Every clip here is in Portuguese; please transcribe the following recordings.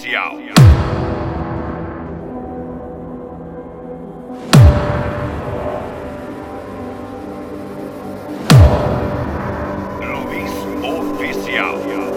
Oficial. Luiz Oficial.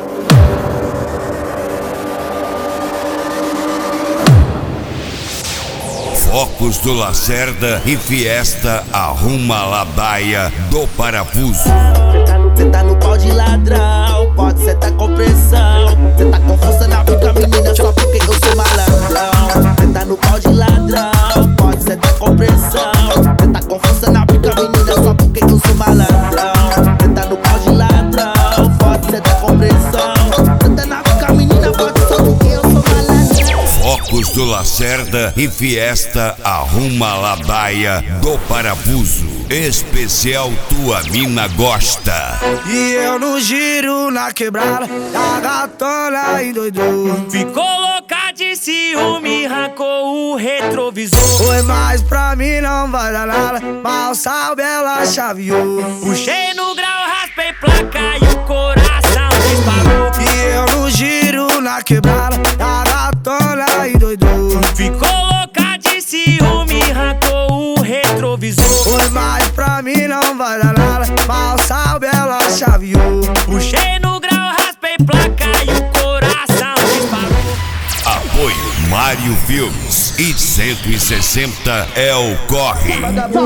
Focos do Lacerda e Fiesta arruma ladaia do parafuso. Cê tá no pau de ladrão, pode cê tá com pressão. Cê tá com força na pica, menina, só porque eu sou malandrão. Cê tá no pau de ladrão, pode cê tá com pressão. Cê tá com força na pica, menina, só porque eu sou malandrão. Cê tá no pau de ladrão, pode cê tá com pressão. Cê tá na pica, menina, pode só porque eu sou malandrão. Focos do Lacerda e Fiesta arruma ladaia do parafuso. Especial Tua Mina Gosta. E eu no giro na quebrada, a gatona endoidou. Ficou louca de ciúme, arrancou o retrovisor. Foi, mas pra mim não vai dar nada, mal sabe ela chaveou. Puxei no grau, raspei placa e o coração disparou. E eu no giro na quebrada, a gatona endoidou. Ficou louca de ciúme, arrancou o retrovisor. Foi, mas pra mim não vai dar nada, mal sabe ela chaveou. Puxei no grau, raspei placa e o coração disparou. Apoio Mário Filmes e 160 é o Corre.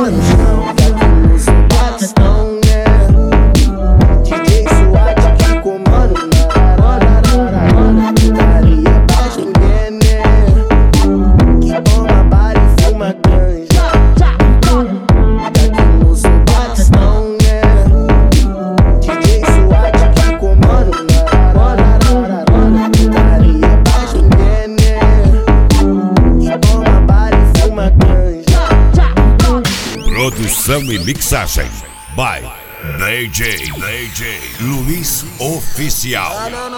Produção e mixagem by DJ Luiz Oficial.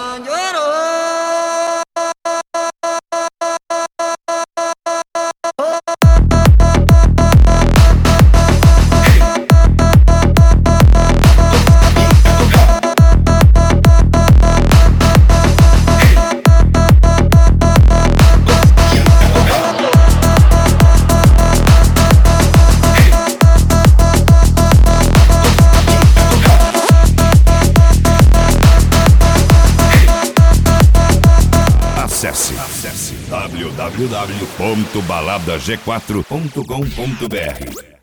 Acesse www.baladag4.com.br